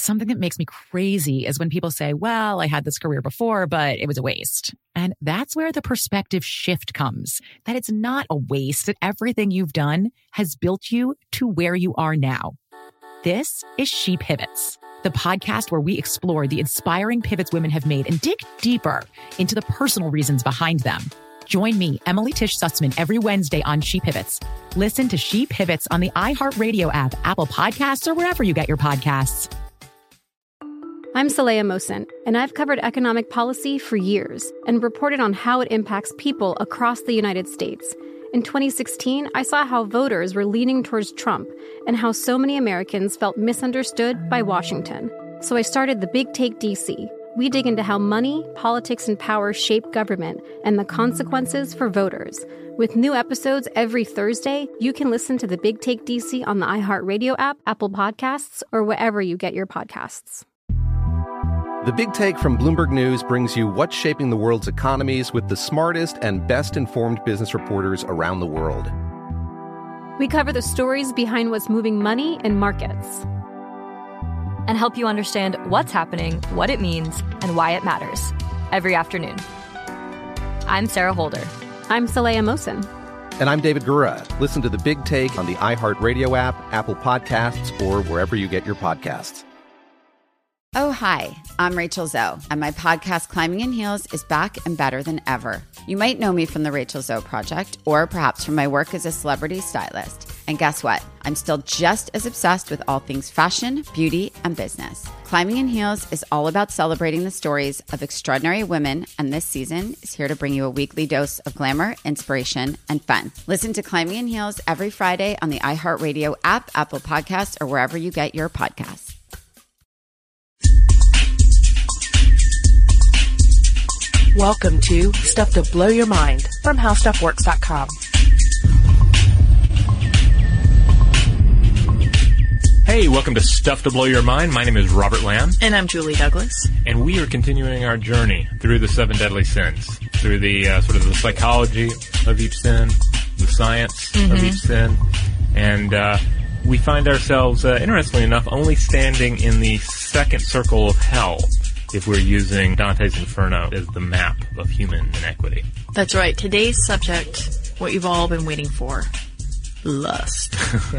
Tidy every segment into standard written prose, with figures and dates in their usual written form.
something that makes me crazy is when people say, well, I had this career before, but it was a waste. And that's where the perspective shift comes, that it's not a waste, that everything you've done has built you to where you are now. This is She Pivots, the podcast where we explore the inspiring pivots women have made and dig deeper into the personal reasons behind them. Join me, Emily Tish Sussman, every Wednesday on She Pivots. Listen to She Pivots on the iHeartRadio app, Apple Podcasts, or wherever you get your podcasts. I'm Saleha Mohsin, and I've covered economic policy for years and reported on how it impacts people across the United States. In 2016, I saw how voters were leaning towards Trump and how so many Americans felt misunderstood by Washington. So I started The Big Take DC. We dig into how money, politics, and power shape government and the consequences for voters. With new episodes every Thursday, you can listen to The Big Take DC on the iHeartRadio app, Apple Podcasts, or wherever you get your podcasts. The Big Take from Bloomberg News brings you what's shaping the world's economies with the smartest and best-informed business reporters around the world. We cover the stories behind what's moving money and markets, and help you understand what's happening, what it means, and why it matters every afternoon. I'm Sarah Holder. I'm Saleha Mohsin. And I'm David Gura. Listen to The Big Take on the iHeartRadio app, Apple Podcasts, or wherever you get your podcasts. Oh, hi, I'm Rachel Zoe, and my podcast, Climbing in Heels, is back and better than ever. You might know me from the Rachel Zoe Project, or perhaps from my work as a celebrity stylist. And guess what? I'm still just as obsessed with all things fashion, beauty, and business. Climbing in Heels is all about celebrating the stories of extraordinary women, and this season is here to bring you a weekly dose of glamour, inspiration, and fun. Listen to Climbing in Heels every Friday on the iHeartRadio app, Apple Podcasts, or wherever you get your podcasts. Welcome to Stuff to Blow Your Mind from HowStuffWorks.com. Hey, welcome to Stuff to Blow Your Mind. My name is Robert Lamb. And I'm Julie Douglas. And we are continuing our journey through the 7 deadly sins, through the sort of the psychology of each sin, the science of each sin. And we find ourselves, interestingly enough, only standing in the second circle of hell if we're using Dante's Inferno as the map of human inequity. That's right. Today's subject, what you've all been waiting for, lust.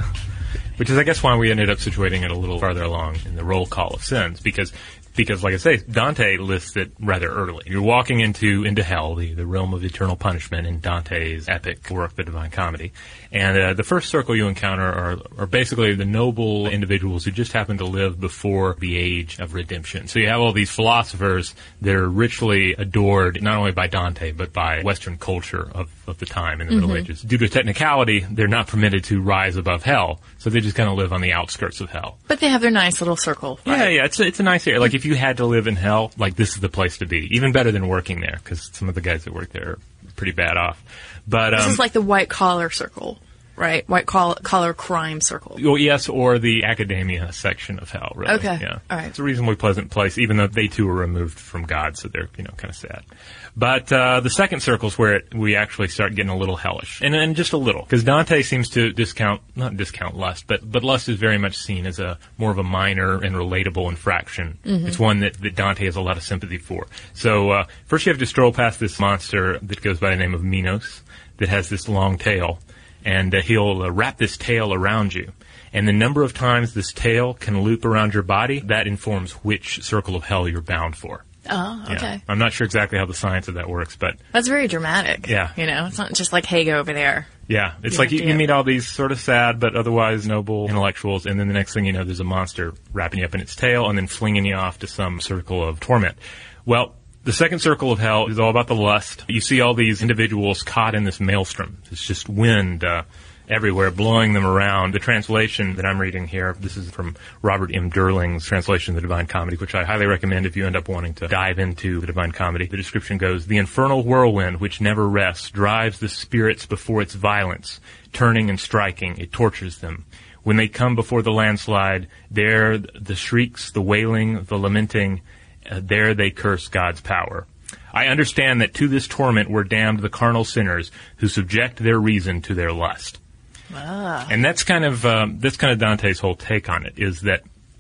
Which is, I guess, why we ended up situating it a little farther along in the roll call of sins, because, like I say, Dante lists it rather early. You're walking into hell, the realm of eternal punishment in Dante's epic work, The Divine Comedy. And the first circle you encounter are basically the noble individuals who just happen to live before the age of redemption. So you have all these philosophers that are richly adored, not only by Dante, but by Western culture of the time in the Middle Ages. Due to technicality, they're not permitted to rise above hell, so they just kind of live on the outskirts of hell. But they have their nice little circle, right? Yeah, it's a nice area. Like, if you had to live in hell, like, this is the place to be. Even better than working there, because some of the guys that work there are pretty bad off. But this is like the white-collar circle, right? White-collar crime circle. Well, yes, or the academia section of hell, really. Okay, yeah. All right. It's a reasonably pleasant place, even though they, too, are removed from God, so they're, kind of sad. But the second circle is where we actually start getting a little hellish. And just a little. Because Dante seems to not discount lust, but lust is very much seen as more of a minor and relatable infraction. It's one that Dante has a lot of sympathy for. So first you have to stroll past this monster that goes by the name of Minos, that has this long tail. And he'll wrap this tail around you. And the number of times this tail can loop around your body, that informs which circle of hell you're bound for. Oh, okay. Yeah. I'm not sure exactly how the science of that works, but... That's very dramatic. Yeah. It's not just like, hey, go over there. Yeah. It's like you meet all these sort of sad but otherwise noble intellectuals, and then the next thing you know, there's a monster wrapping you up in its tail and then flinging you off to some circle of torment. Well, the second circle of hell is all about the lust. You see all these individuals caught in this maelstrom. It's just wind everywhere, blowing them around. The translation that I'm reading here, this is from Robert M. Derling's translation of the Divine Comedy, which I highly recommend if you end up wanting to dive into the Divine Comedy. The description goes, "The infernal whirlwind, which never rests, drives the spirits before its violence. Turning and striking, it tortures them. When they come before the landslide, there the shrieks, the wailing, the lamenting, there they curse God's power. I understand that to this torment were damned the carnal sinners who subject their reason to their lust." And that's kind of Dante's whole take on it, is that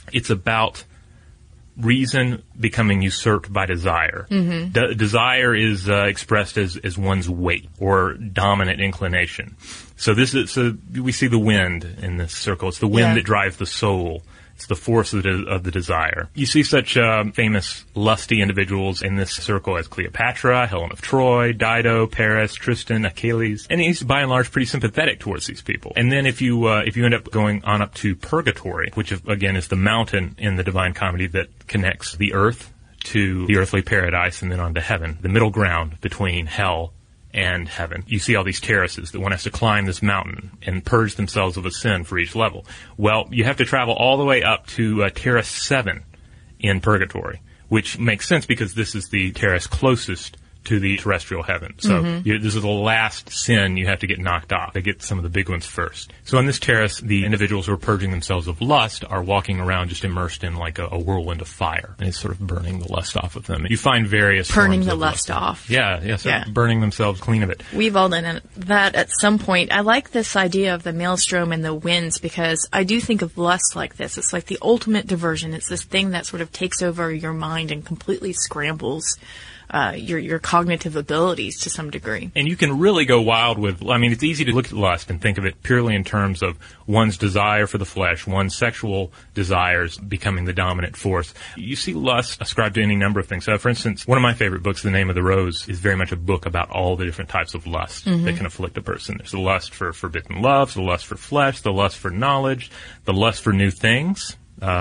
it's about reason becoming usurped by desire. Desire is expressed as one's weight or dominant inclination. So we see the wind in this circle. It's the wind that drives the soul. It's the force of the desire. You see such famous lusty individuals in this circle as Cleopatra, Helen of Troy, Dido, Paris, Tristan, Achilles, and he's by and large pretty sympathetic towards these people. And then if you end up going on up to purgatory, which again is the mountain in the Divine Comedy that connects the earth to the earthly paradise and then on to heaven, the middle ground between hell and heaven. You see all these terraces that one has to climb this mountain and purge themselves of a sin for each level. Well, you have to travel all the way up to Terrace 7 in Purgatory, which makes sense because this is the terrace closest to the terrestrial heaven. So this is the last sin you have to get knocked off. They get some of the big ones first. So on this terrace, the individuals who are purging themselves of lust are walking around just immersed in like a whirlwind of fire. And it's sort of burning the lust off of them. You find various burning forms the of lust off. Yeah, burning themselves clean of it. We've all done that at some point. I like this idea of the maelstrom and the winds because I do think of lust like this. It's like the ultimate diversion. It's this thing that sort of takes over your mind and completely scrambles your cognitive abilities to some degree. And you can really go wild with, I mean, it's easy to look at lust and think of it purely in terms of one's desire for the flesh, one's sexual desires becoming the dominant force. You see lust ascribed to any number of things. So, for instance, one of my favorite books, The Name of the Rose, is very much a book about all the different types of lust that can afflict a person. There's the lust for forbidden love, the lust for flesh, the lust for knowledge, the lust for new things,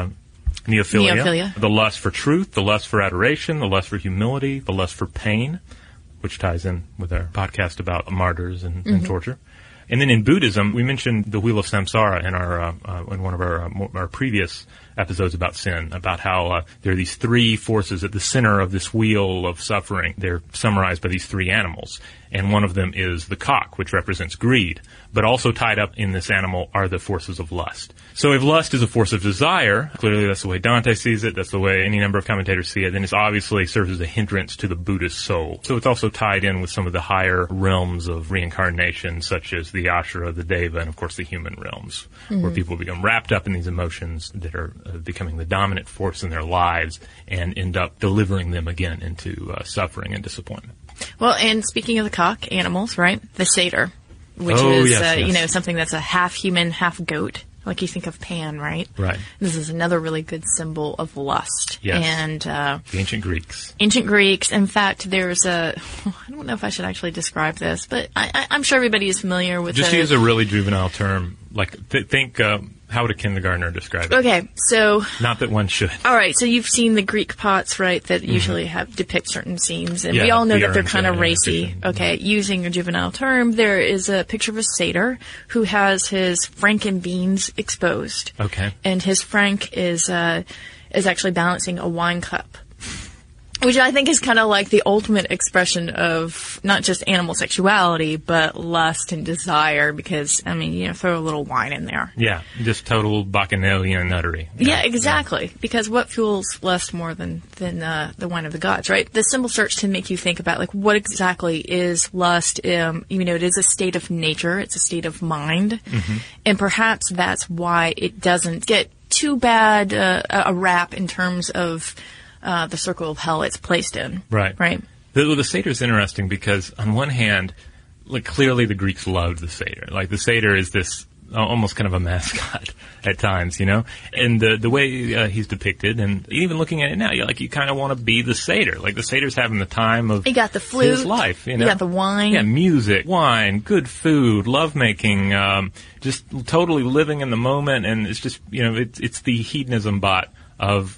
Neophilia, the lust for truth, the lust for adoration, the lust for humility, the lust for pain, which ties in with our podcast about martyrs and torture. And then in Buddhism, we mentioned the Wheel of Samsara in one of our previous episodes about sin, about how there are these three forces at the center of this wheel of suffering. They're summarized by these three animals. And one of them is the cock, which represents greed. But also tied up in this animal are the forces of lust. So if lust is a force of desire, clearly that's the way Dante sees it, that's the way any number of commentators see it, then it obviously serves as a hindrance to the Buddhist soul. So it's also tied in with some of the higher realms of reincarnation, such as the Ashura, the Deva, and of course the human realms, where people become wrapped up in these emotions that are becoming the dominant force in their lives and end up delivering them again into suffering and disappointment. Well, and speaking of the cock, animals, right? The satyr, which is, yes. Something that's a half human, half goat. Like you think of Pan, right? Right. This is another really good symbol of lust. Yes. And the ancient Greeks. Ancient Greeks. In fact, there's I don't know if I should actually describe this, but I'm sure everybody is familiar with Just use a really juvenile term. Like, think, how would a kindergartner describe it? Okay, so... Not that one should. All right, so you've seen the Greek pots, right, that usually depict certain scenes, and we all know that they're kind of racy. Okay, using a juvenile term, there is a picture of a satyr who has his frankenbeans exposed. Okay. And his frank is actually balancing a wine cup. Which I think is kind of like the ultimate expression of not just animal sexuality, but lust and desire, because, I mean, throw a little wine in there. Yeah, just total bacchanalian nuttery. Yeah, exactly. Yeah. Because what fuels lust more than the wine of the gods, right? The symbol search can make you think about, like, what exactly is lust? It is a state of nature. It's a state of mind. And perhaps that's why it doesn't get too bad a rap in terms of... the circle of hell it's placed in. Right. Right. The satyr is interesting because, on one hand, like, clearly the Greeks loved the satyr. Like, the satyr is this almost kind of a mascot at times, And the way he's depicted, and even looking at it now, you kind of want to be the satyr. Like, the satyr's having the time of he got the flute, his life. You got the wine. Yeah, music, wine, good food, lovemaking, just totally living in the moment. And it's just, it's the hedonism bot of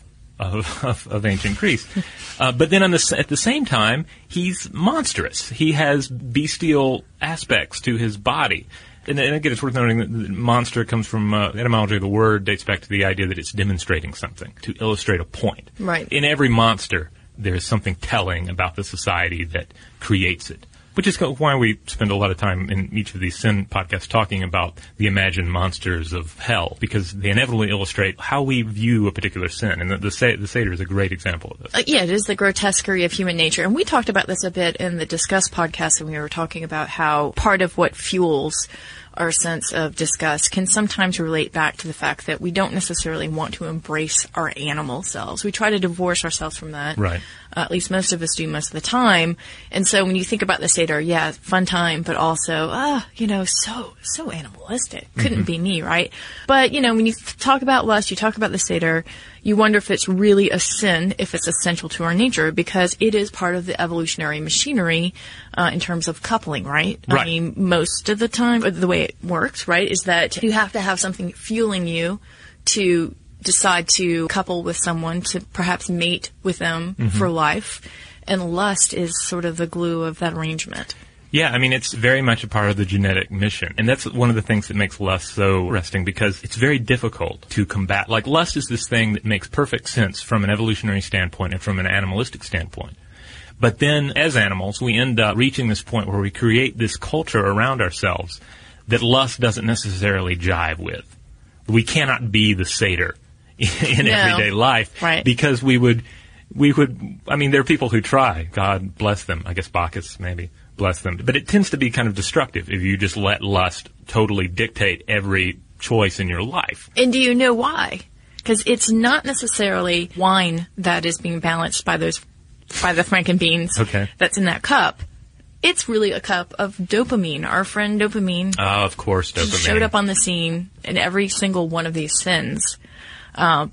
ancient Greece. But then at the same time, he's monstrous. He has bestial aspects to his body. And again, it's worth noting that monster comes from etymology of the word, dates back to the idea that it's demonstrating something, to illustrate a point. Right. In every monster, there's something telling about the society that creates it. Which is why we spend a lot of time in each of these sin podcasts talking about the imagined monsters of hell, because they inevitably illustrate how we view a particular sin. And the satyr is a great example of this. Yeah, it is the grotesquerie of human nature. And we talked about this a bit in the Discuss podcast, and we were talking about how part of what fuels our sense of disgust can sometimes relate back to the fact that we don't necessarily want to embrace our animal selves. We try to divorce ourselves from that. Right. At least most of us do most of the time. And so when you think about the Seder, yeah, fun time, but also, so animalistic. Couldn't be me, right? But, when you talk about lust, you talk about the Seder, you wonder if it's really a sin, if it's essential to our nature, because it is part of the evolutionary machinery in terms of coupling, right? Right. I mean, most of the time, the way it works, right, is that you have to have something fueling you to decide to couple with someone, to perhaps mate with them for life. And lust is sort of the glue of that arrangement. Yeah, I mean, it's very much a part of the genetic mission. And that's one of the things that makes lust so interesting, because it's very difficult to combat. Like, lust is this thing that makes perfect sense from an evolutionary standpoint and from an animalistic standpoint. But then, as animals, we end up reaching this point where we create this culture around ourselves that lust doesn't necessarily jive with. We cannot be the satyr in everyday life, right? Because we would, I mean, there are people who try. God bless them. I guess Bacchus, maybe, bless them. But it tends to be kind of destructive if you just let lust totally dictate every choice in your life. And do you know why? Because it's not necessarily wine that is being balanced by the Frankenbeans that's in that cup. It's really a cup of dopamine. Our friend dopamine. Oh, of course, dopamine showed up on the scene in every single one of these sins. And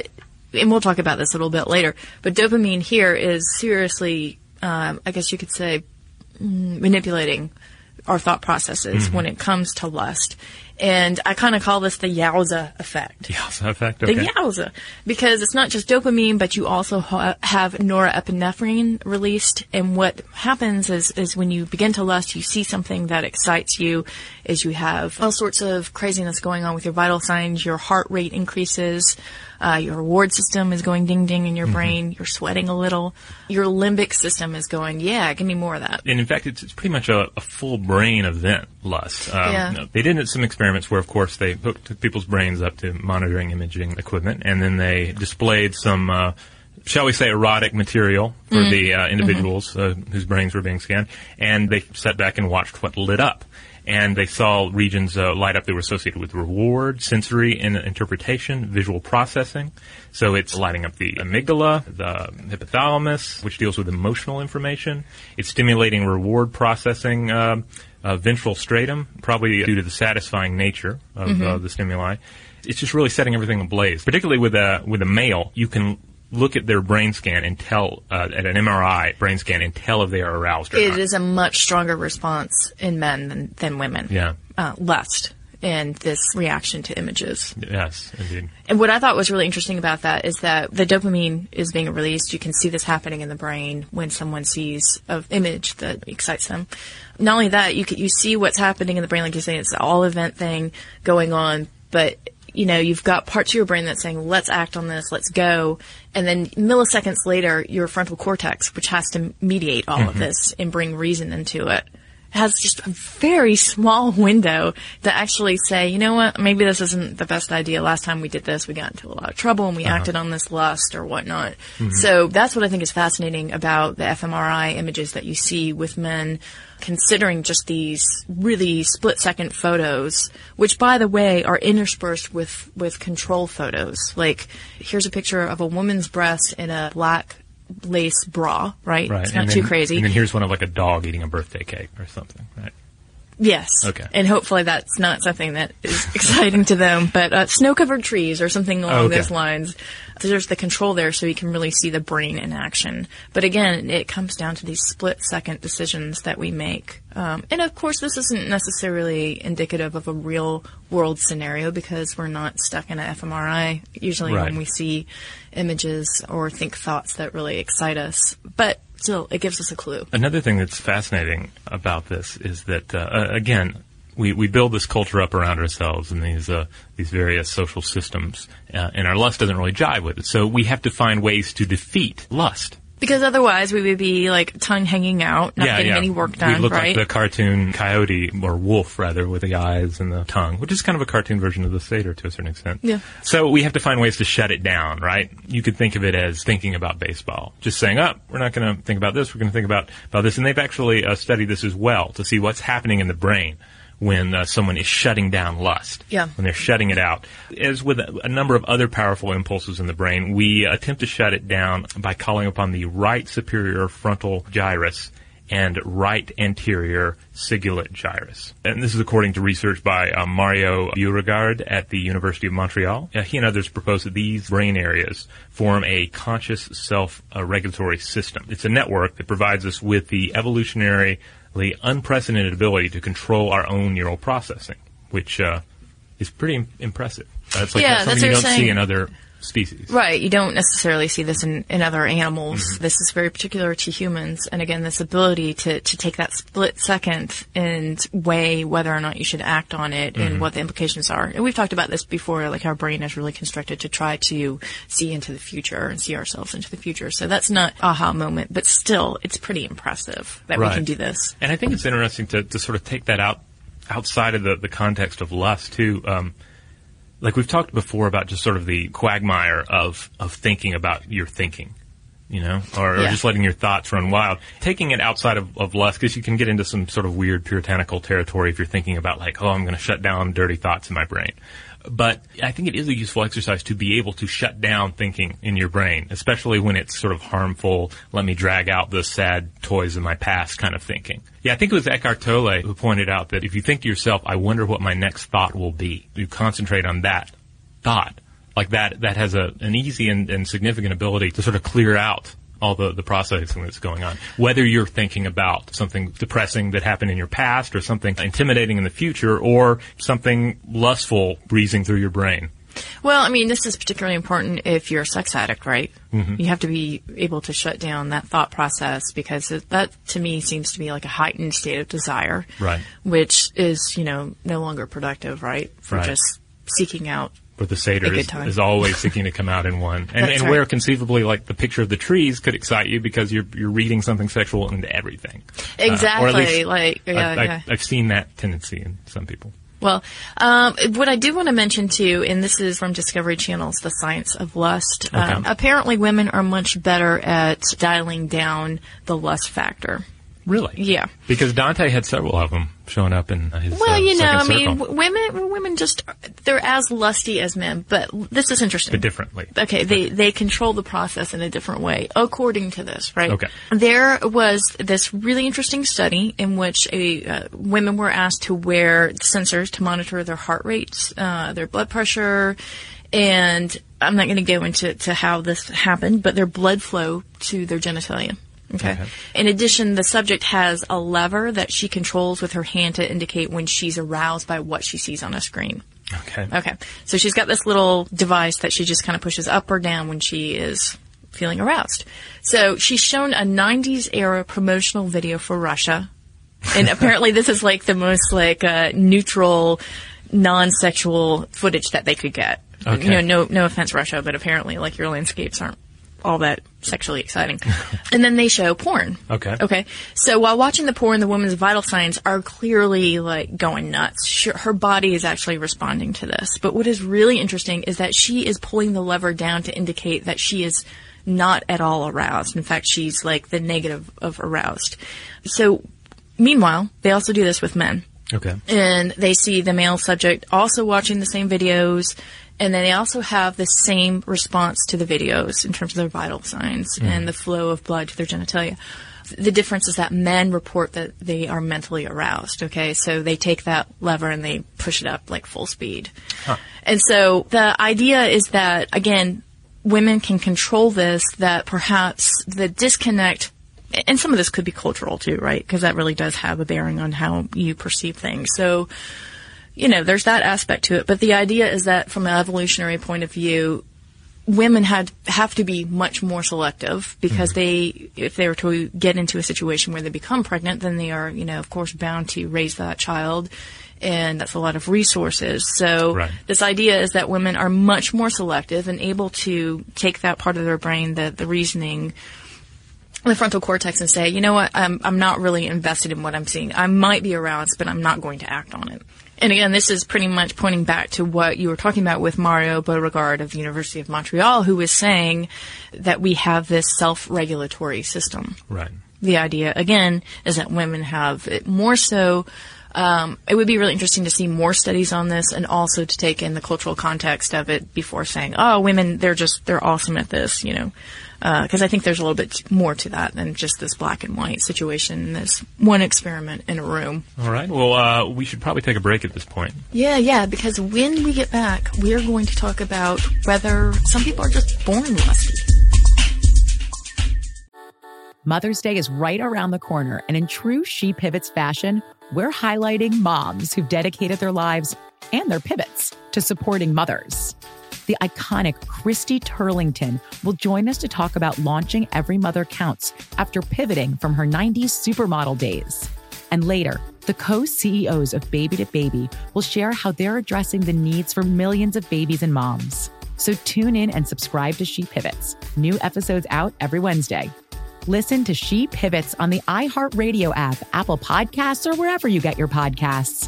we'll talk about this a little bit later, but dopamine here is seriously, I guess you could say, manipulating our thought processes when it comes to lust. And I kind of call this the yowza effect. Yowza effect, okay. The yowza. Because it's not just dopamine, but you also have norepinephrine released. And what happens is when you begin to lust, you see something that excites you, is you have all sorts of craziness going on with your vital signs. Your heart rate increases. Your reward system is going ding-ding in your brain. You're sweating a little. Your limbic system is going, yeah, give me more of that. And in fact, it's pretty much a full brain event, lust. They did some experiments where, of course, they hooked people's brains up to monitoring imaging equipment, and then they displayed some, shall we say, erotic material for the individuals whose brains were being scanned, and they sat back and watched what lit up. And they saw regions light up that were associated with reward, sensory and interpretation, visual processing. So it's lighting up the amygdala, the hypothalamus, which deals with emotional information. It's stimulating reward processing, ventral stratum, probably due to the satisfying nature of the stimuli. It's just really setting everything ablaze. Particularly with a male, you can look at their brain scan and tell, at an MRI brain scan, and tell if they are aroused or not. It is a much stronger response in men than women. Yeah. Lust and this reaction to images. Yes, indeed. And what I thought was really interesting about that is that the dopamine is being released. You can see this happening in the brain when someone sees an image that excites them. Not only that, you see what's happening in the brain, like you're saying, it's an all-event thing going on, but you've got parts of your brain that's saying, let's act on this, let's go. And then milliseconds later, your frontal cortex, which has to mediate all of this and bring reason into it, has just a very small window to actually say, you know what, maybe this isn't the best idea. Last time we did this, we got into a lot of trouble and we acted on this lust or whatnot. So that's what I think is fascinating about the fMRI images that you see with men, considering just these really split-second photos, which, by the way, are interspersed with control photos. Like, here's a picture of a woman's breast in a black lace bra, right? It's not too crazy. And then here's one of like a dog eating a birthday cake or something, right? Yes. Okay. And hopefully that's not something that is exciting to them, but snow-covered trees or something along those lines. There's the control there so you can really see the brain in action. But again, it comes down to these split-second decisions that we make. And of course, this isn't necessarily indicative of a real-world scenario because we're not stuck in an fMRI usually when we see images or think thoughts that really excite us. But still, it gives us a clue. Another thing that's fascinating about this is that, again, we build this culture up around ourselves and these various social systems, and our lust doesn't really jive with it. So we have to find ways to defeat lust. Because otherwise we would be like tongue hanging out, not getting any work done, we look right? like the cartoon coyote, or wolf rather, with the eyes and the tongue, which is kind of a cartoon version of the satyr to a certain extent. Yeah. So we have to find ways to shut it down, right? You could think of it as thinking about baseball. Just saying, we're not going to think about this, we're going to think about this. And they've actually studied this as well to see what's happening in the brain when someone is shutting down lust. Yeah. When they're shutting it out. As with a number of other powerful impulses in the brain, we attempt to shut it down by calling upon the right superior frontal gyrus and right anterior cingulate gyrus. And this is according to research by Mario Beauregard at the University of Montreal. He and others propose that these brain areas form a conscious self-regulatory system. It's a network that provides us with the evolutionarily unprecedented ability to control our own neural processing, which is pretty impressive. It's like something you don't see in other species. Right. You don't necessarily see this in other animals. Mm-hmm. This is very particular to humans. And again, this ability to take that split second and weigh whether or not you should act on it and what the implications are. And we've talked about this before, like our brain is really constructed to try to see into the future and see ourselves into the future. So that's not aha moment, but still, it's pretty impressive that we can do this. And I think it's interesting to sort of take that outside of the context of lust, too. Like we've talked before about just sort of the quagmire of thinking about your thinking, or just letting your thoughts run wild. Taking it outside of lust, because you can get into some sort of weird puritanical territory if you're thinking about like, I'm going to shut down dirty thoughts in my brain. But I think it is a useful exercise to be able to shut down thinking in your brain, especially when it's sort of harmful, let me drag out the sad toys of my past kind of thinking. Yeah, I think it was Eckhart Tolle who pointed out that if you think to yourself, I wonder what my next thought will be, you concentrate on that thought. Like that has an easy and significant ability to sort of clear out all the processing that's going on. Whether you're thinking about something depressing that happened in your past or something intimidating in the future or something lustful breezing through your brain. Well, I mean, this is particularly important if you're a sex addict, right? Mm-hmm. You have to be able to shut down that thought process because that, to me, seems to be like a heightened state of desire. Right. Which is, no longer productive, right? For just seeking out But the satyr is always seeking to come out in one. And where conceivably, like, the picture of the trees could excite you because you're reading something sexual into everything. Exactly. Or at least I've seen that tendency in some people. Well, what I do want to mention, too, and this is from Discovery Channel's The Science of Lust, apparently women are much better at dialing down the lust factor. Really? Yeah. Because Dante had several of them showing up in his women just, they're as lusty as men, but this is interesting. But differently. Okay, they control the process in a different way, according to this, right? Okay. There was this really interesting study in which women were asked to wear sensors to monitor their heart rates, their blood pressure, and I'm not going to go into how this happened, but their blood flow to their genitalia. Okay. In addition, the subject has a lever that she controls with her hand to indicate when she's aroused by what she sees on a screen. Okay. So she's got this little device that she just kind of pushes up or down when she is feeling aroused. So she's shown a 90s era promotional video for Russia. And apparently this is like the most neutral, non-sexual footage that they could get. Okay. No offense, Russia, but apparently like your landscapes aren't all that sexually exciting. And then they show porn. Okay. So while watching the porn, the woman's vital signs are clearly like going nuts. Her body is actually responding to this. But what is really interesting is that she is pulling the lever down to indicate that she is not at all aroused. In fact, she's like the negative of aroused. So meanwhile, they also do this with men. Okay. And they see the male subject also watching the same videos. And then they also have the same response to the videos in terms of their vital signs and the flow of blood to their genitalia. The difference is that men report that they are mentally aroused, okay? So they take that lever and they push it up like full speed. Huh. And so the idea is that, again, women can control this, that perhaps the disconnect, and some of this could be cultural too, right? Because that really does have a bearing on how you perceive things. So, there's that aspect to it. But the idea is that from an evolutionary point of view, women have to be much more selective because if they were to get into a situation where they become pregnant, then they are, of course, bound to raise that child. And that's a lot of resources. So this idea is that women are much more selective and able to take that part of their brain, the reasoning, the frontal cortex, and say, you know what, I'm not really invested in what I'm seeing. I might be aroused, but I'm not going to act on it. And again, this is pretty much pointing back to what you were talking about with Mario Beauregard of the University of Montreal, who was saying that we have this self-regulatory system. Right. The idea, again, is that women have it more so It would be really interesting to see more studies on this and also to take in the cultural context of it before saying, oh, women, they're awesome at this, because I think there's a little bit more to that than just this black and white situation, this one experiment in a room. All right. Well, we should probably take a break at this point. Yeah, because when we get back, we're going to talk about whether some people are just born lusty. Mother's Day is right around the corner, and in true She Pivots fashion, we're highlighting moms who've dedicated their lives and their pivots to supporting mothers. The iconic Christy Turlington will join us to talk about launching Every Mother Counts after pivoting from her 90s supermodel days. And later, the co-CEOs of Baby to Baby will share how they're addressing the needs for millions of babies and moms. So tune in and subscribe to She Pivots. New episodes out every Wednesday. Listen to She Pivots on the iHeartRadio app, Apple Podcasts, or wherever you get your podcasts.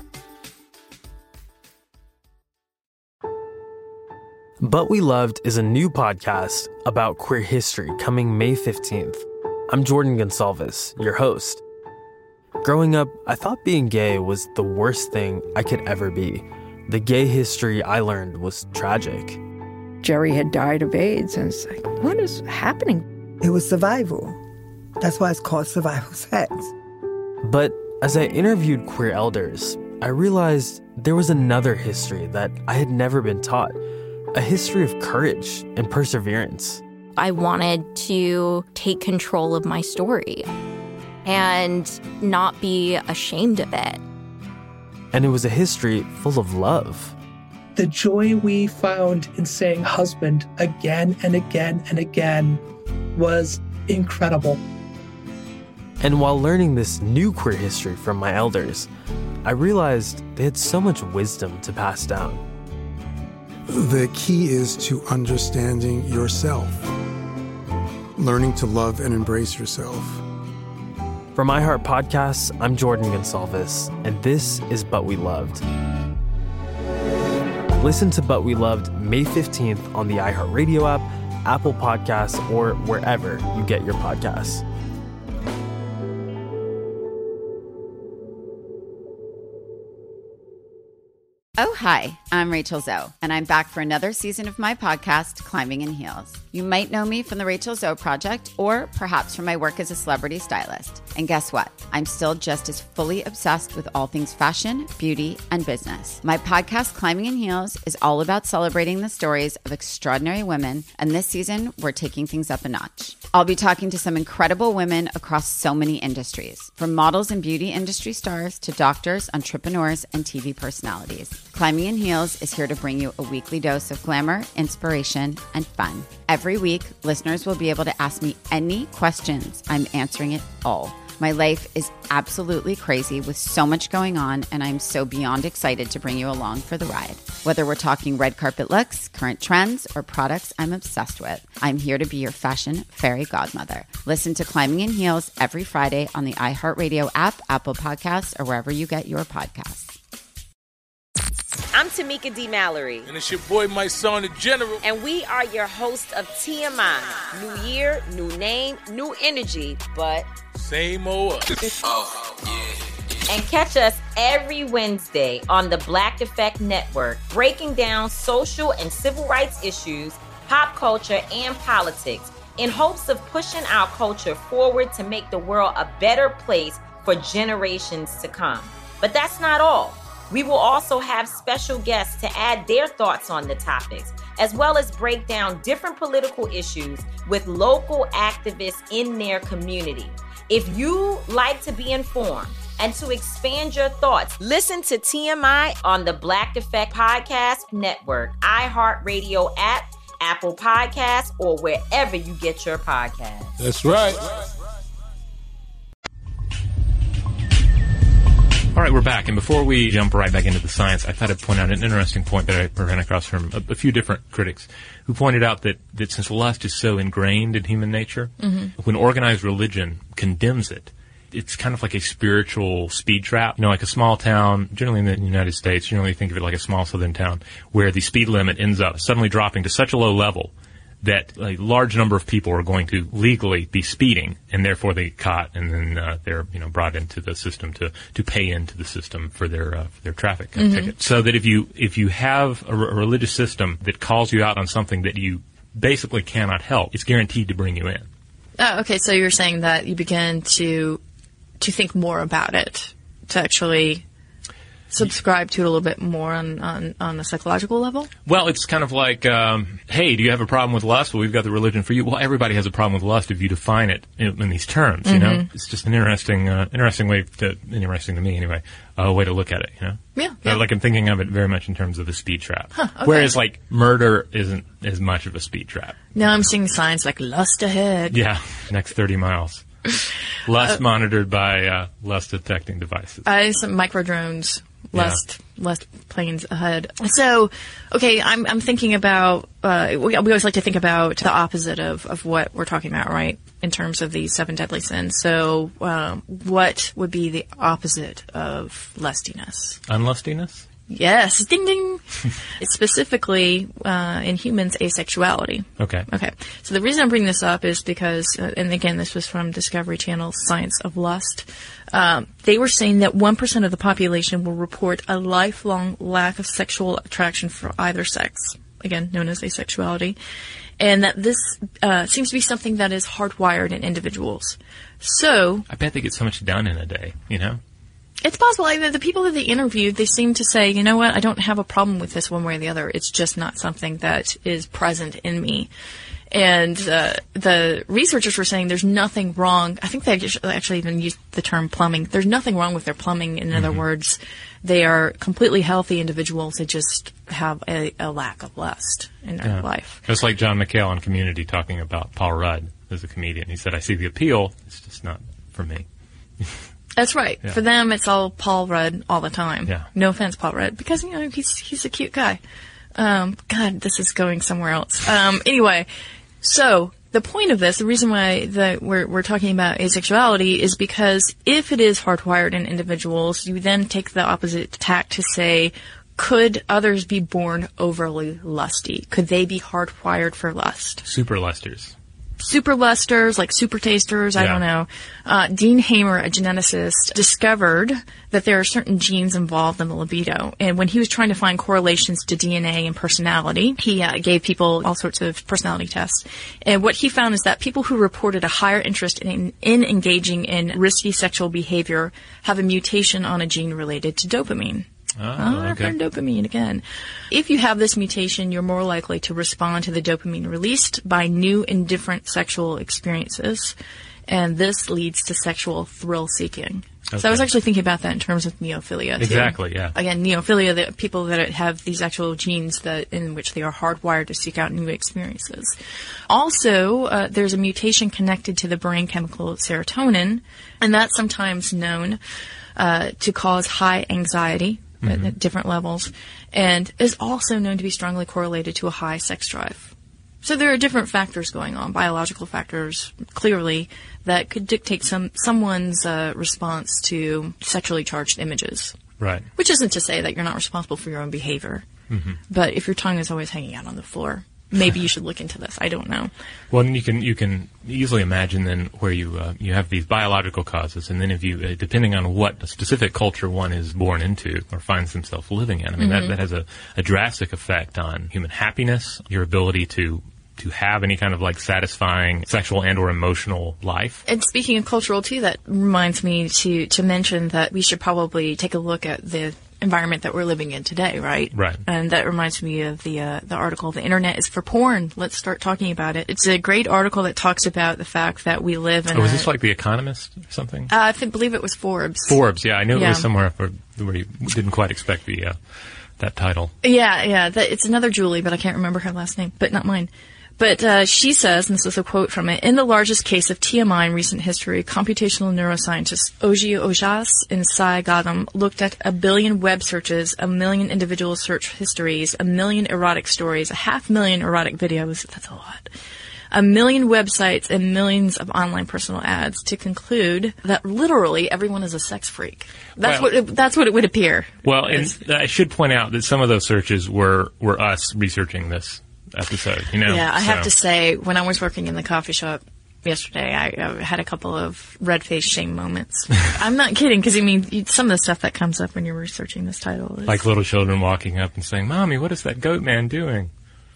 But We Loved is a new podcast about queer history coming May 15th. I'm Jordan Gonsalves, your host. Growing up, I thought being gay was the worst thing I could ever be. The gay history I learned was tragic. Jerry had died of AIDS, and it's like, what is happening? It was survival. That's why it's called survival sex. But as I interviewed queer elders, I realized there was another history that I had never been taught. A history of courage and perseverance. I wanted to take control of my story and not be ashamed of it. And it was a history full of love. The joy we found in saying husband again and again and again was incredible. And while learning this new queer history from my elders, I realized they had so much wisdom to pass down. The key is to understanding yourself, learning to love and embrace yourself. From iHeart Podcasts, I'm Jordan Gonsalves, and this is But We Loved. Listen to But We Loved May 15th on the iHeartRadio app, Apple Podcasts, or wherever you get your podcasts. Oh, hi, I'm Rachel Zoe, and I'm back for another season of my podcast, Climbing in Heels. You might know me from the Rachel Zoe Project, or perhaps from my work as a celebrity stylist. And guess what? I'm still just as fully obsessed with all things fashion, beauty, and business. My podcast, Climbing in Heels, is all about celebrating the stories of extraordinary women, and this season, we're taking things up a notch. I'll be talking to some incredible women across so many industries, from models and beauty industry stars to doctors, entrepreneurs, and TV personalities. Climbing in Heels is here to bring you a weekly dose of glamour, inspiration, and fun. Every week, listeners will be able to ask me any questions. I'm answering it all. My life is absolutely crazy with so much going on, and I'm so beyond excited to bring you along for the ride. Whether we're talking red carpet looks, current trends, or products I'm obsessed with, I'm here to be your fashion fairy godmother. Listen to Climbing in Heels every Friday on the iHeartRadio app, Apple Podcasts, or wherever you get your podcasts. I'm Tamika D. Mallory. And it's your boy, my son, the General. And we are your hosts of TMI. New year, new name, new energy, but same old us. Oh, yeah. And catch us every Wednesday on the Black Effect Network, breaking down social and civil rights issues, pop culture, and politics in hopes of pushing our culture forward to make the world a better place for generations to come. But that's not all. We will also have special guests to add their thoughts on the topics, as well as break down different political issues with local activists in their community. If you like to be informed and to expand your thoughts, listen to TMI on the Black Effect Podcast Network, iHeartRadio app, Apple Podcasts, or wherever you get your podcasts. That's right. All right, we're back. And before we jump right back into the science, I thought I'd point out an interesting point that I ran across from a few different critics who pointed out that since lust is so ingrained in human nature, when organized religion condemns it, it's kind of like a spiritual speed trap. You know, like a small town, generally in the United States, you generally think of it like a small southern town, where the speed limit ends up suddenly dropping to such a low level that a large number of people are going to legally be speeding, and therefore they get caught, and then they're brought into the system to pay into the system for their traffic ticket. So that if you have a religious system that calls you out on something that you basically cannot help, it's guaranteed to bring you in. Oh, okay. So you're saying that you begin to think more about it, to actually subscribe to it a little bit more on a psychological level? Well, it's kind of like, hey, do you have a problem with lust? Well, we've got the religion for you. Well, everybody has a problem with lust if you define it in these terms, you know? It's just an interesting to me anyway, way to look at it, you know? Yeah. Like I'm thinking of it very much in terms of a speed trap. Huh, okay. Whereas like murder isn't as much of a speed trap. Now I'm seeing signs like lust ahead. Yeah, next 30 miles. Lust monitored by lust detecting devices. Some micro drones. Lust planes ahead. So, okay, I'm thinking about, we always like to think about the opposite of what we're talking about, right? In terms of the 7 deadly sins. So, what would be the opposite of lustiness? Unlustiness? Yes. Ding, ding. It's specifically, in humans, asexuality. Okay. So the reason I'm bringing this up is because, and again, this was from Discovery Channel's Science of Lust. They were saying that 1% of the population will report a lifelong lack of sexual attraction for either sex, again, known as asexuality, and that this seems to be something that is hardwired in individuals. So I bet they get so much done in a day, you know? It's possible. I mean, the people that they interviewed, they seem to say, you know what, I don't have a problem with this one way or the other. It's just not something that is present in me. And the researchers were saying there's nothing wrong. I think they actually even used the term plumbing. There's nothing wrong with their plumbing. In other words, they are completely healthy individuals that just have a lack of lust in their life. Just like John McHale on Community talking about Paul Rudd as a comedian. He said, I see the appeal. It's just not for me. That's right. Yeah. For them, it's all Paul Rudd all the time. Yeah. No offense, Paul Rudd, because, you know, he's a cute guy. God, this is going somewhere else. Anyway, so the point of this, the reason why we're talking about asexuality is because if it is hardwired in individuals, you then take the opposite tack to say, could others be born overly lusty? Could they be hardwired for lust? Super lusters. Super lusters, like super tasters, I don't know. Dean Hamer, a geneticist, discovered that there are certain genes involved in the libido. And when he was trying to find correlations to DNA and personality, he gave people all sorts of personality tests. And what he found is that people who reported a higher interest in engaging in risky sexual behavior have a mutation on a gene related to dopamine. I've heard dopamine again. If you have this mutation, you're more likely to respond to the dopamine released by new and different sexual experiences, and this leads to sexual thrill seeking. Okay. So I was actually thinking about that in terms of neophilia. Exactly, yeah. Again, neophilia, the people that have these actual genes that in which they are hardwired to seek out new experiences. Also, there's a mutation connected to the brain chemical serotonin, and that's sometimes known to cause high anxiety at different levels, and is also known to be strongly correlated to a high sex drive. So there are different factors going on, biological factors, clearly, that could dictate someone's response to sexually charged images. Right. Which isn't to say that you're not responsible for your own behavior. But if your tongue is always hanging out on the floor, maybe you should look into this. I don't know. Well, you can easily imagine then where you have these biological causes, and then if you depending on what specific culture one is born into or finds himself living in, I mean that has a drastic effect on human happiness, your ability to have any kind of like satisfying sexual and or emotional life. And speaking of cultural too, that reminds me to mention that we should probably take a look at the environment that we're living in today, right? Right. And that reminds me of the article, "The Internet is for Porn. Let's start talking about it." It's a great article that talks about the fact that we live in was this like The Economist or something? I believe it was Forbes. Forbes, yeah. I knew it was somewhere where you didn't quite expect that title. Yeah. It's another Julie, but I can't remember her last name, but not mine. But she says, and this is a quote from it, "In the largest case of TMI in recent history, computational neuroscientists Oji Ojas and Sai Gautam looked at 1 billion web searches, 1 million individual search histories, 1 million erotic stories, 500,000 erotic videos," that's a lot, 1 million websites, and millions of online personal ads to conclude that literally everyone is a sex freak. That's what it would appear. Well, and I should point out that some of those searches were us researching this episode, you know? Yeah, I have to say, when I was working in the coffee shop yesterday, I had a couple of red-faced shame moments. I'm not kidding, because, I mean, some of the stuff that comes up when you're researching this title is... Like little children walking up and saying, Mommy, what is that goat man doing?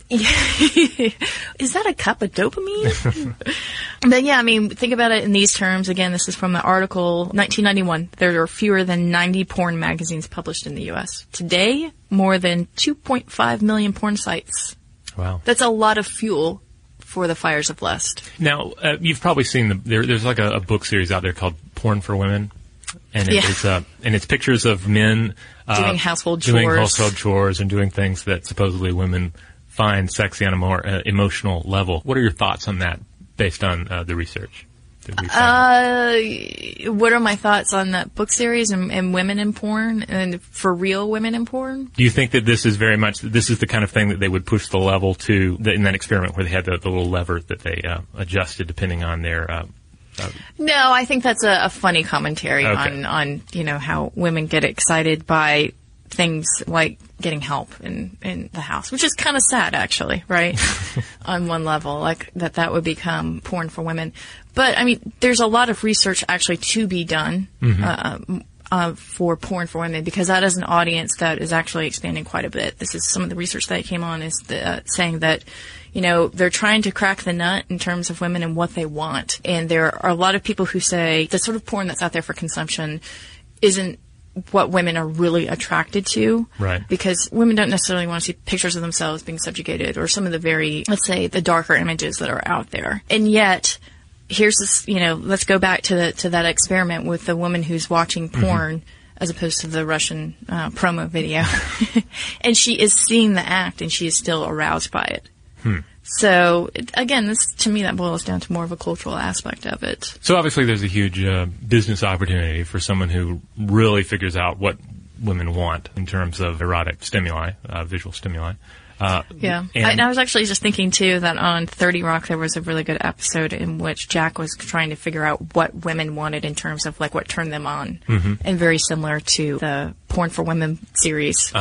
Is that a cup of dopamine? But yeah, I mean, think about it in these terms. Again, this is from the article 1991. There are fewer than 90 porn magazines published in the U.S. Today, more than 2.5 million porn sites. Wow. That's a lot of fuel for the fires of lust. Now, you've probably seen there's like a book series out there called Porn for Women. And it's pictures of men doing household chores and doing things that supposedly women find sexy on a more emotional level. What are your thoughts on that based on the research? What are my thoughts on that book series and women in porn, and for real women in porn? Do you think that this is the kind of thing that they would push the level to in that experiment where they had the little lever that they adjusted depending on their... No, I think that's a funny commentary on how women get excited by things like getting help in the house, which is kind of sad, actually, right? On one level, like that would become porn for women. But, I mean, there's a lot of research actually to be done for porn for women, because that is an audience that is actually expanding quite a bit. This is some of the research that came on is saying that, they're trying to crack the nut in terms of women and what they want. And there are a lot of people who say the sort of porn that's out there for consumption isn't what women are really attracted to. Right. Because women don't necessarily want to see pictures of themselves being subjugated or some of the very, let's say, the darker images that are out there. And yet, here's this, let's go back to that experiment with the woman who's watching porn as opposed to the Russian promo video. And she is seeing the act and she is still aroused by it. So, again, to me, that boils down to more of a cultural aspect of it. So, obviously, there's a huge business opportunity for someone who really figures out what women want in terms of erotic stimuli, visual stimuli. Yeah. I was actually just thinking, too, that on 30 Rock there was a really good episode in which Jack was trying to figure out what women wanted in terms of, like, what turned them on. And very similar to the Porn for Women series.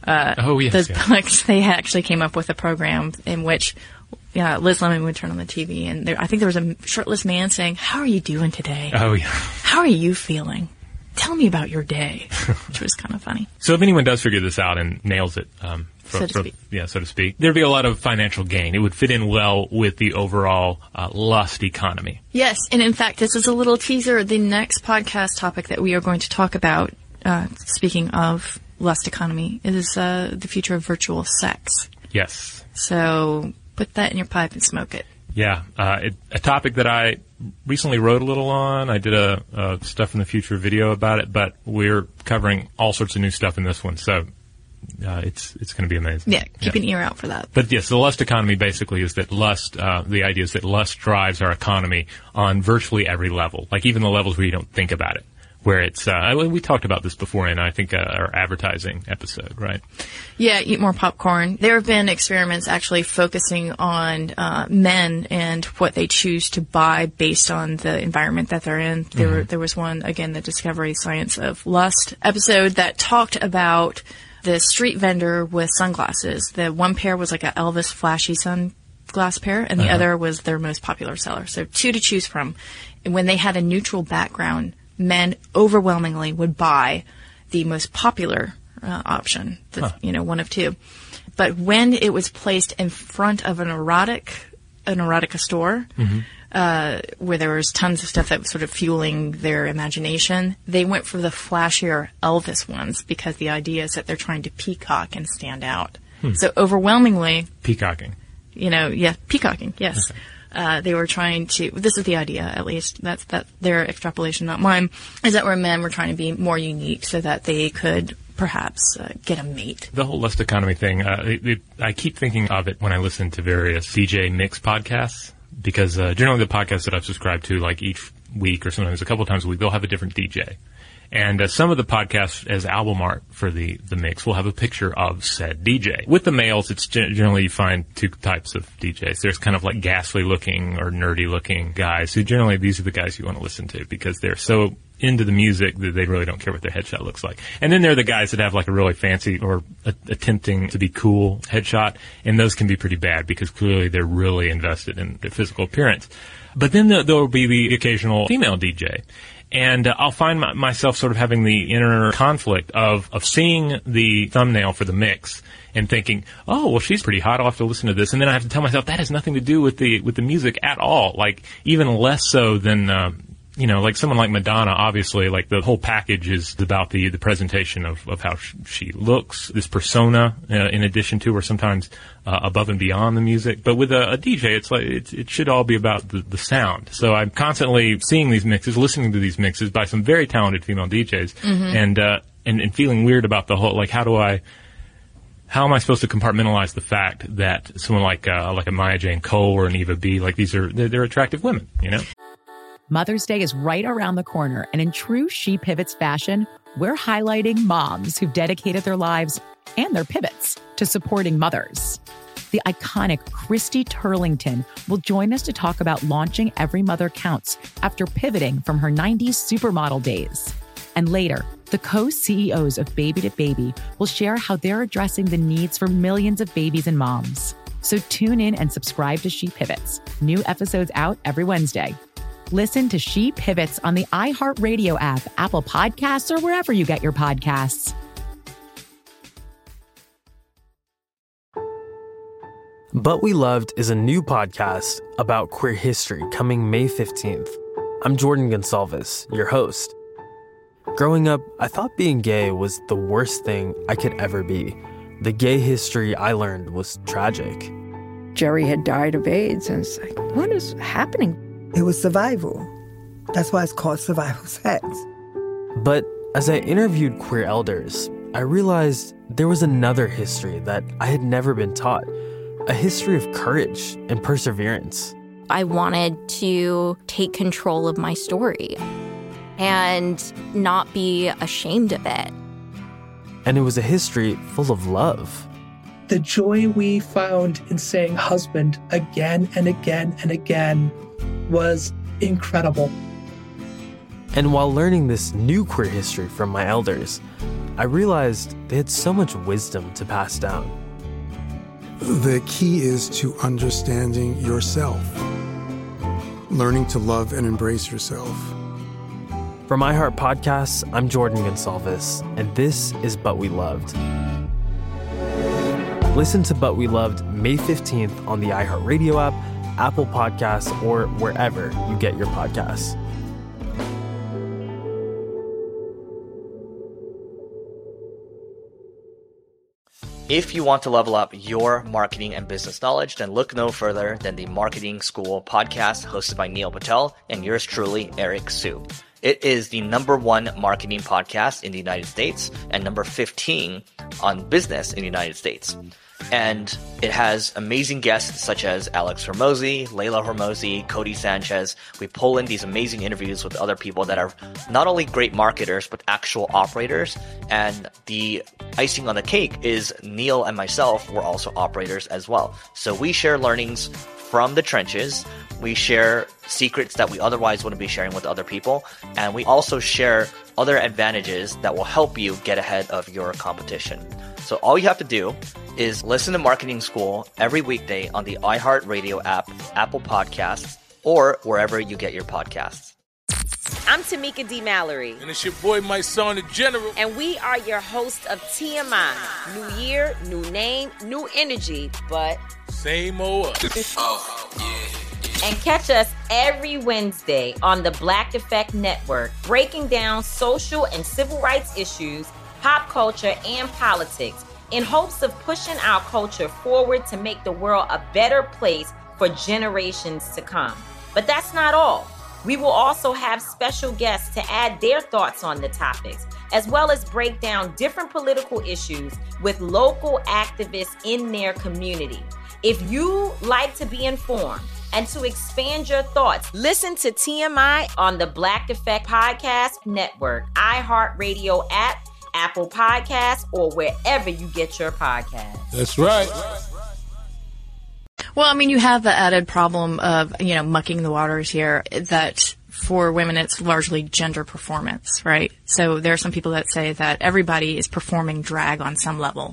Books, they actually came up with a program in which Liz Lemon would turn on the TV, and I think there was a shirtless man saying, "How are you doing today? Oh, yeah. How are you feeling? Tell me about your day," which was kind of funny. So if anyone does figure this out and nails it, so to speak, there'd be a lot of financial gain. It would fit in well with the overall lust economy. Yes, and in fact, this is a little teaser. The next podcast topic that we are going to talk about, speaking of lust economy, is the future of virtual sex. Yes. So put that in your pipe and smoke it. Yeah, a topic that I recently wrote a little on. I did a Stuff in the Future video about it, but we're covering all sorts of new stuff in this one, so it's going to be amazing. Yeah, keep an ear out for that. But yes, the lust economy basically is that lust, the idea is that lust drives our economy on virtually every level, like even the levels where you don't think about it. Where it's, we talked about this before in, I think, our advertising episode, right? Yeah, eat more popcorn. There have been experiments actually focusing on men and what they choose to buy based on the environment that they're in. There was one, again, the Discovery Science of Lust episode that talked about the street vendor with sunglasses. The one pair was like an Elvis flashy sunglass pair, and the other was their most popular seller. So two to choose from. And when they had a neutral background, men overwhelmingly would buy the most popular option, one of two. But when it was placed in front of an erotica store, where there was tons of stuff that was sort of fueling their imagination, they went for the flashier Elvis ones because the idea is that they're trying to peacock and stand out. So overwhelmingly... Peacocking. Peacocking, yes. Okay. They were trying to, this is the idea, at least, that's their extrapolation, not mine, is that men were trying to be more unique so that they could perhaps get a mate. The whole lust economy thing, I keep thinking of it when I listen to various DJ mix podcasts, because generally the podcasts that I've subscribed to, like each week or sometimes a couple times a week, they'll have a different DJ. And some of the podcasts as album art for the mix will have a picture of said DJ. With the males, it's generally you find two types of DJs. There's kind of like ghastly looking or nerdy looking guys who generally these are the guys you want to listen to because they're so into the music that they really don't care what their headshot looks like. And then there are the guys that have like a really fancy or attempting to be cool headshot, and those can be pretty bad because clearly they're really invested in their physical appearance. But then there will be the occasional female DJ. And I'll find myself sort of having the inner conflict of seeing the thumbnail for the mix and thinking, oh, well, she's pretty hot. I'll have to listen to this. And then I have to tell myself that has nothing to do with the music at all. Like, even less so than, like someone like Madonna, obviously, like the whole package is about the presentation of how she looks, this persona, in addition to, or sometimes above and beyond the music. But with a DJ, it's like it should all be about the sound. So I'm constantly seeing these mixes, listening to these mixes by some very talented female DJs, and feeling weird about the whole, like, how am I supposed to compartmentalize the fact that someone like a Maya Jane Cole or an Eva B, like they're attractive women, you know? Mother's Day is right around the corner, and in true She Pivots fashion, we're highlighting moms who've dedicated their lives and their pivots to supporting mothers. The iconic Christy Turlington will join us to talk about launching Every Mother Counts after pivoting from her 90s supermodel days. And later, the co-CEOs of Baby to Baby will share how they're addressing the needs for millions of babies and moms. So tune in and subscribe to She Pivots. New episodes out every Wednesday. Listen to She Pivots on the iHeartRadio app, Apple Podcasts, or wherever you get your podcasts. But We Loved is a new podcast about queer history coming May 15th. I'm Jordan Gonsalves, your host. Growing up, I thought being gay was the worst thing I could ever be. The gay history I learned was tragic. Jerry had died of AIDS, and it's like, what is happening? It was survival. That's why it's called survival sex. But as I interviewed queer elders, I realized there was another history that I had never been taught. A history of courage and perseverance. I wanted to take control of my story and not be ashamed of it. And it was a history full of love. The joy we found in saying husband again and again and again was incredible. And while learning this new queer history from my elders, I realized they had so much wisdom to pass down. The key is to understanding yourself, learning to love and embrace yourself. From iHeart Podcasts, I'm Jordan Gonsalves, and this is But We Loved. Listen to But We Loved May 15th on the iHeartRadio app, Apple Podcasts, or wherever you get your podcasts. If you want to level up your marketing and business knowledge, then look no further than the Marketing School podcast hosted by Neil Patel and yours truly, Eric Su. It is the #1 marketing podcast in the United States and number 15 on business in the United States. And it has amazing guests such as Alex Hormozi, Layla Hormozi, Cody Sanchez. We pull in these amazing interviews with other people that are not only great marketers, but actual operators. And the icing on the cake is Neil and myself were also operators as well. So we share learnings from the trenches. We share secrets that we otherwise wouldn't be sharing with other people. And we also share other advantages that will help you get ahead of your competition. So all you have to do is listen to Marketing School every weekday on the iHeartRadio app, Apple Podcasts, or wherever you get your podcasts. I'm Tamika D. Mallory. And it's your boy, my son, the General. And we are your hosts of TMI. New year, new name, new energy, but same old. Oh, yeah. And catch us every Wednesday on the Black Effect Network, breaking down social and civil rights issues, pop culture, and politics in hopes of pushing our culture forward to make the world a better place for generations to come. But that's not all. We will also have special guests to add their thoughts on the topics, as well as break down different political issues with local activists in their community. If you like to be informed, and to expand your thoughts. Listen to TMI on the Black Effect Podcast Network, iHeartRadio app, Apple Podcasts, or wherever you get your podcasts. That's right. Well, I mean, you have the added problem of, mucking the waters here, that for women it's largely gender performance, right? So there are some people that say that everybody is performing drag on some level,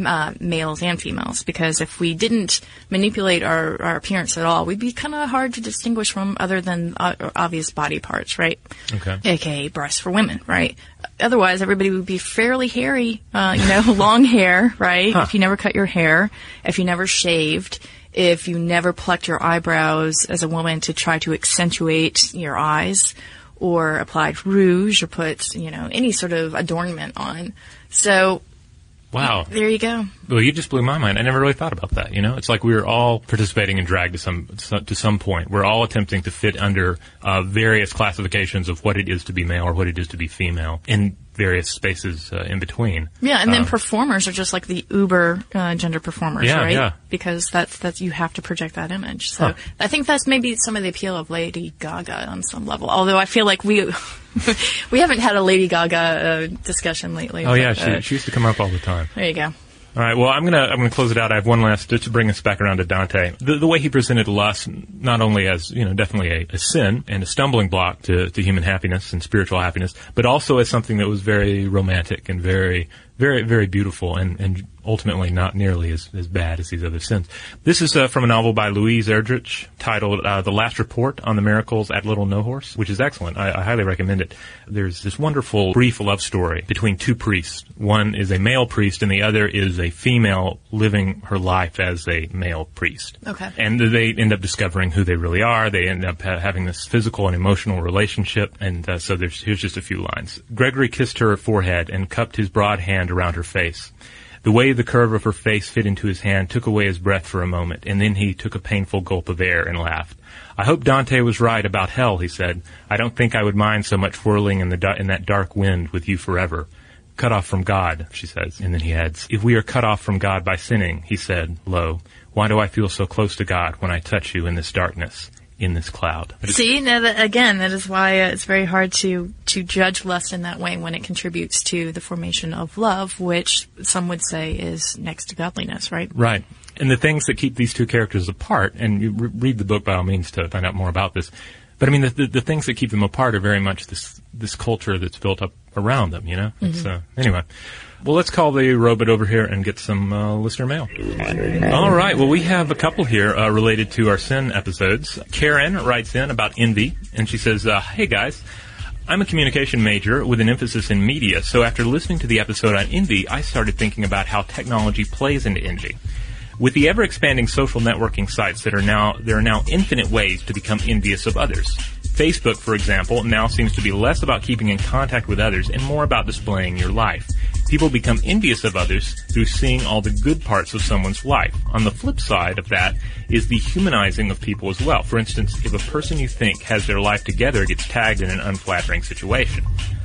males and females, because if we didn't manipulate our appearance at all, we'd be kind of hard to distinguish from other than obvious body parts, right? Okay. AKA breasts for women, right? Otherwise, everybody would be fairly hairy, long hair, right? If you never cut your hair, if you never shaved, if you never plucked your eyebrows as a woman to try to accentuate your eyes, or applied rouge, or put, any sort of adornment on. So, wow. There you go. Well, you just blew my mind. I never really thought about that, It's like we were all participating in drag to some point. We're all attempting to fit under various classifications of what it is to be male or what it is to be female in various spaces in between. Yeah, and then performers are just like the uber gender performers, right? Yeah. Because that's you have to project that image. So I think that's maybe some of the appeal of Lady Gaga on some level. Although I feel like we haven't had a Lady Gaga discussion lately. Oh, yeah, she used to come up all the time. There you go. All right, well, I'm gonna close it out. I have one last to bring us back around to Dante. The way he presented lust, not only as definitely a sin and a stumbling block to human happiness and spiritual happiness, but also as something that was very romantic and very, very, very beautiful, and ultimately not nearly as bad as these other sins. This is from a novel by Louise Erdrich titled The Last Report on the Miracles at Little No Horse, which is excellent. I highly recommend it. There's this wonderful brief love story between two priests. One is a male priest and the other is a female living her life as a male priest. Okay. And they end up discovering who they really are. They end up having this physical and emotional relationship. And so here's just a few lines. Gregory kissed her forehead and cupped his broad hand around her face. The way the curve of her face fit into his hand took away his breath for a moment, and then he took a painful gulp of air and laughed. I hope Dante was right about hell, he said. I don't think I would mind so much whirling in that dark wind with you forever. Cut off from God, she says. And then he adds, if we are cut off from God by sinning, he said, low, why do I feel so close to God when I touch you in this darkness, in this cloud? See, now that is why it's very hard to judge lust in that way when it contributes to the formation of love, which some would say is next to godliness, right? Right. And the things that keep these two characters apart, and you read the book by all means to find out more about this, but I mean, the things that keep them apart are very much this culture that's built up around them, It's, anyway. Well, let's call the robot over here and get some listener mail. All right. Well, we have a couple here related to our sin episodes. Karen writes in about envy, and she says, hey, guys. I'm a communication major with an emphasis in media, so after listening to the episode on envy, I started thinking about how technology plays into envy. With the ever-expanding social networking sites there are now infinite ways to become envious of others. Facebook, for example, now seems to be less about keeping in contact with others and more about displaying your life. People become envious of others through seeing all the good parts of someone's life. On the flip side of that is the humanizing of people as well. For instance, if a person you think has their life together gets tagged in an unflattering situation,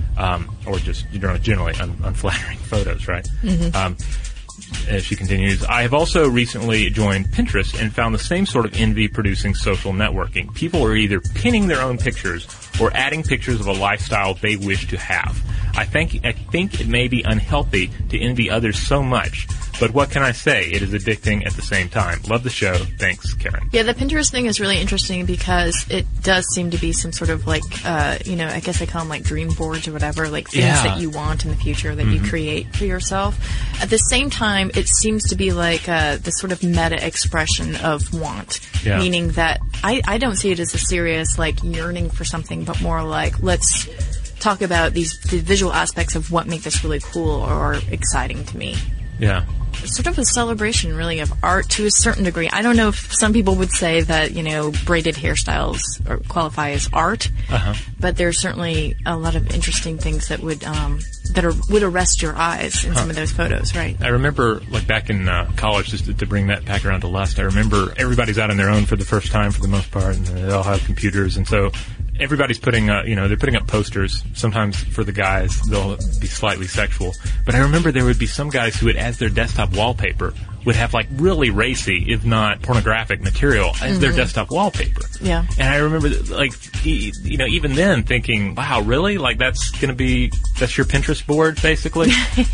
or just generally unflattering photos, right? Mm-hmm. As she continues, I have also recently joined Pinterest and found the same sort of envy-producing social networking. People are either pinning their own pictures or adding pictures of a lifestyle they wish to have. I think it may be unhealthy to envy others so much, but what can I say? It is addicting at the same time. Love the show. Thanks, Karen. Yeah, the Pinterest thing is really interesting because it does seem to be some sort of like, I guess they call them like dream boards or whatever, like things that you want in the future that you create for yourself. At the same time, it seems to be like this sort of meta expression of want, meaning that I don't see it as a serious like yearning for something, but more like let's talk about the visual aspects of what make this really cool or exciting to me. Yeah. It's sort of a celebration, really, of art to a certain degree. I don't know if some people would say that, braided hairstyles qualify as art, but there's certainly a lot of interesting things that would would arrest your eyes in some of those photos, right? I remember, like back in college, just to bring that back around to lust, I remember everybody's out on their own for the first time for the most part, and they all have computers, and so everybody's putting, they're putting up posters. Sometimes for the guys, they'll be slightly sexual. But I remember there would be some guys who would, as their desktop wallpaper, would have like really racy, if not pornographic material as their desktop wallpaper. Yeah. And I remember like, even then thinking, wow, really? Like that's your Pinterest board basically?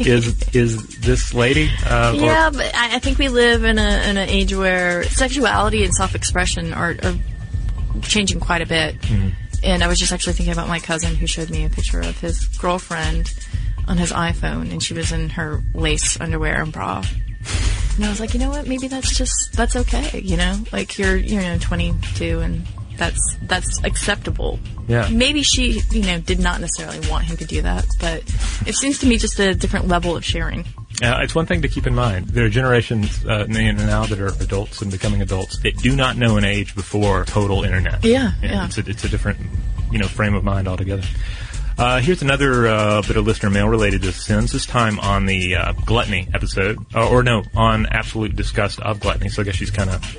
is this lady? Yeah, but I think we live in an age where sexuality and self-expression are changing quite a bit. Mm-hmm. And I was just actually thinking about my cousin who showed me a picture of his girlfriend on his iPhone, and she was in her lace underwear and bra. And I was like, you know what? Maybe that's okay. Like you're 22, and that's acceptable. Yeah. Maybe she, did not necessarily want him to do that, but it seems to me just a different level of sharing. It's one thing to keep in mind. There are generations now that are adults and becoming adults that do not know an age before total internet. Yeah. It's a different, frame of mind altogether. Here's another bit of listener mail related to sins, this time on the gluttony episode. On absolute disgust of gluttony. So I guess she's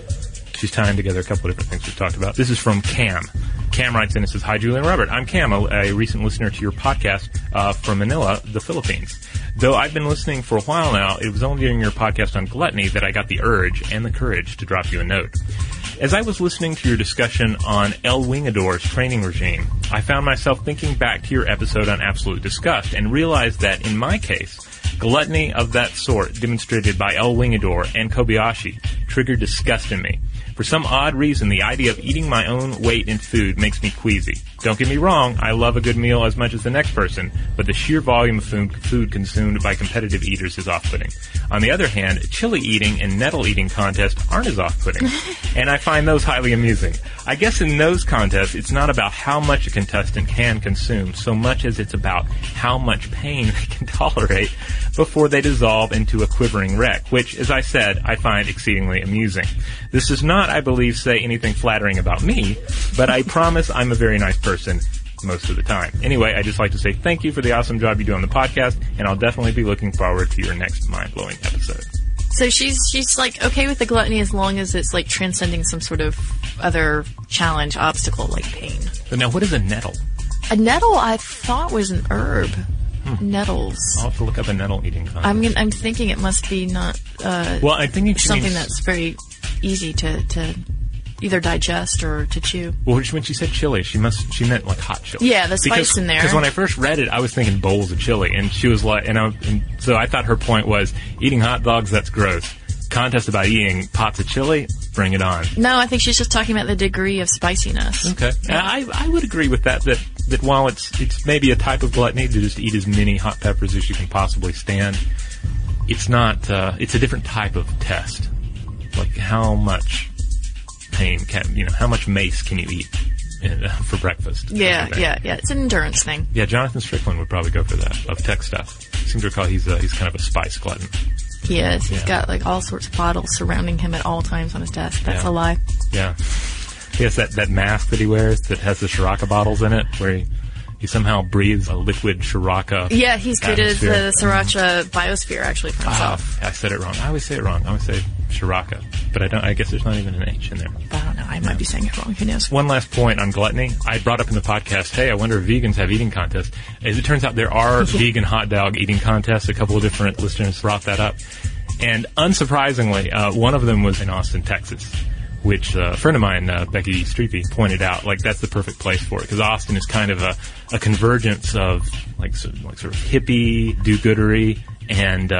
tying together a couple of different things we've talked about. This is from Cam. Cam writes in and says, "Hi, Julie and Robert. I'm Cam, a recent listener to your podcast from Manila, the Philippines. Though I've been listening for a while now, it was only during your podcast on gluttony that I got the urge and the courage to drop you a note. As I was listening to your discussion on El Wingador's training regime, I found myself thinking back to your episode on absolute disgust and realized that, in my case, gluttony of that sort demonstrated by El Wingador and Kobayashi triggered disgust in me. For some odd reason, the idea of eating my own weight in food makes me queasy. Don't get me wrong, I love a good meal as much as the next person, but the sheer volume of food consumed by competitive eaters is off-putting. On the other hand, chili eating and nettle eating contests aren't as off-putting, and I find those highly amusing. I guess in those contests, it's not about how much a contestant can consume, so much as it's about how much pain they can tolerate before they dissolve into a quivering wreck, which, as I said, I find exceedingly amusing. This does not, I believe, say anything flattering about me, but I promise I'm a very nice person most of the time. Anyway, I'd just like to say thank you for the awesome job you do on the podcast, and I'll definitely be looking forward to your next mind-blowing episode." So she's like okay with the gluttony as long as it's like transcending some sort of other challenge, obstacle, like pain. But now, what is a nettle? A nettle, I thought, was an herb. Nettles. I'll have to look up a nettle eating contest. I'm thinking it must be not. I'm thinking something that's very easy to either digest or to chew. Well, when she said chili, she meant like hot chili. Yeah, the spice in there. Because when I first read it, I was thinking bowls of chili, and she was like, so I thought her point was eating hot dogs. That's gross. Contest about eating pots of chili. Bring it on. No, I think she's just talking about the degree of spiciness. Okay, I would agree with that. That while it's maybe a type of gluttony to just eat as many hot peppers as you can possibly stand, it's not. It's a different type of test. Like how much pain how much mace can you eat for breakfast? Yeah. It's an endurance thing. Yeah, Jonathan Strickland would probably go for that of tech stuff. I seem to recall he's kind of a spice glutton. He is. He's got like all sorts of bottles surrounding him at all times on his desk. That's a lie. Yeah. He has that mask that he wears that has the Shiraka bottles in it, where he somehow breathes a liquid Shiraka. Yeah, he's created the Sriracha biosphere actually for himself. I said it wrong. I always say it wrong. I always say Shiraka, but I guess there's not even an H in there. I don't know. I might be saying it wrong. Who knows? One last point on gluttony. I brought up in the podcast, hey, I wonder if vegans have eating contests. As it turns out, there are vegan hot dog eating contests. A couple of different listeners brought that up. And unsurprisingly, one of them was in Austin, Texas, which a friend of mine, Becky Streepy, pointed out, like, that's the perfect place for it, because Austin is kind of a convergence of, like sort of hippie, do-goodery, and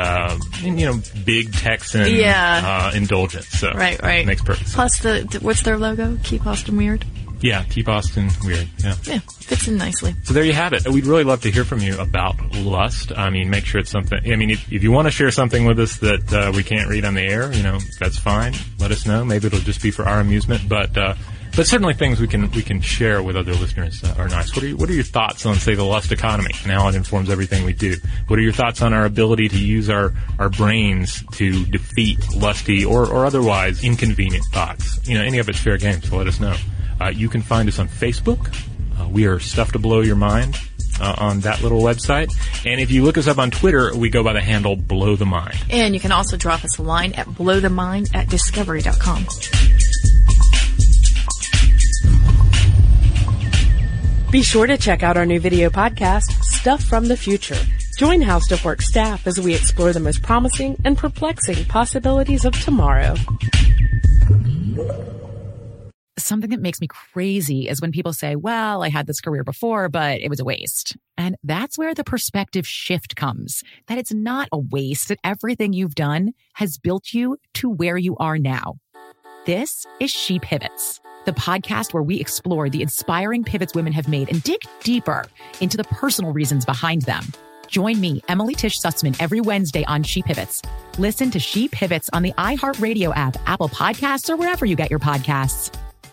big Texan indulgence. So right. It makes perfect sense. Plus, what's their logo? Keep Austin Weird? Yeah, Keep Austin Weird. Yeah, fits in nicely. So there you have it. We'd really love to hear from you about lust. I mean, make sure it's something. I mean, if you want to share something with us that we can't read on the air, that's fine. Let us know. Maybe it'll just be for our amusement, but certainly things we can share with other listeners are nice. What are your thoughts on, say, the lust economy and how it informs everything we do? What are your thoughts on our ability to use our brains to defeat lusty or otherwise inconvenient thoughts? Any of it's fair game, so let us know. You can find us on Facebook. We are Stuff to Blow Your Mind on that little website. And if you look us up on Twitter, we go by the handle Blow the Mind. And you can also drop us a line at blowthemind@discovery.com. Be sure to check out our new video podcast, Stuff from the Future. Join HowStuff staff as we explore the most promising and perplexing possibilities of tomorrow. Something that makes me crazy is when people say, well, I had this career before, but it was a waste. And that's where the perspective shift comes, that it's not a waste, that everything you've done has built you to where you are now. This is She Pivots, the podcast where we explore the inspiring pivots women have made and dig deeper into the personal reasons behind them. Join me, Emily Tish Sussman, every Wednesday on She Pivots. Listen to She Pivots on the iHeartRadio app, Apple Podcasts, or wherever you get your podcasts.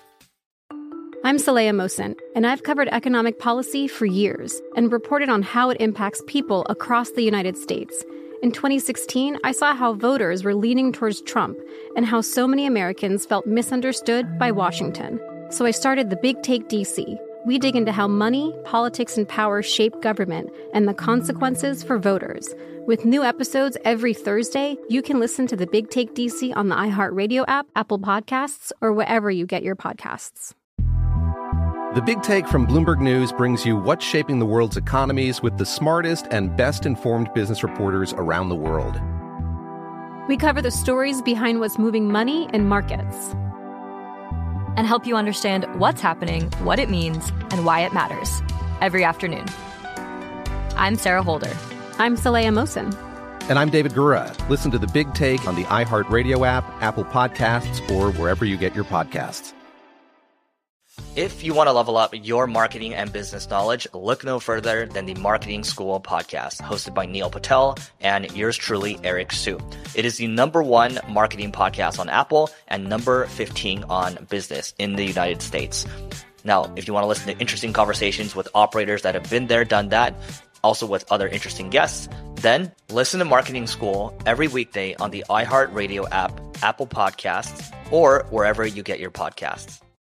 I'm Saleha Mohsin, and I've covered economic policy for years and reported on how it impacts people across the United States. In 2016, I saw how voters were leaning towards Trump and how so many Americans felt misunderstood by Washington. So I started The Big Take DC. We dig into how money, politics, and power shape government and the consequences for voters. With new episodes every Thursday, you can listen to The Big Take DC on the iHeartRadio app, Apple Podcasts, or wherever you get your podcasts. The Big Take from Bloomberg News brings you what's shaping the world's economies with the smartest and best-informed business reporters around the world. We cover the stories behind what's moving money and markets. And help you understand what's happening, what it means, and why it matters. Every afternoon. I'm Sarah Holder. I'm Saleha Mohsin. And I'm David Gura. Listen to The Big Take on the iHeartRadio app, Apple Podcasts, or wherever you get your podcasts. If you want to level up your marketing and business knowledge, look no further than the Marketing School podcast, hosted by Neil Patel and yours truly, Eric Su. It is the #1 marketing podcast on Apple and number 15 on business in the United States. Now, if you want to listen to interesting conversations with operators that have been there, done that, also with other interesting guests, then listen to Marketing School every weekday on the iHeartRadio app, Apple Podcasts, or wherever you get your podcasts.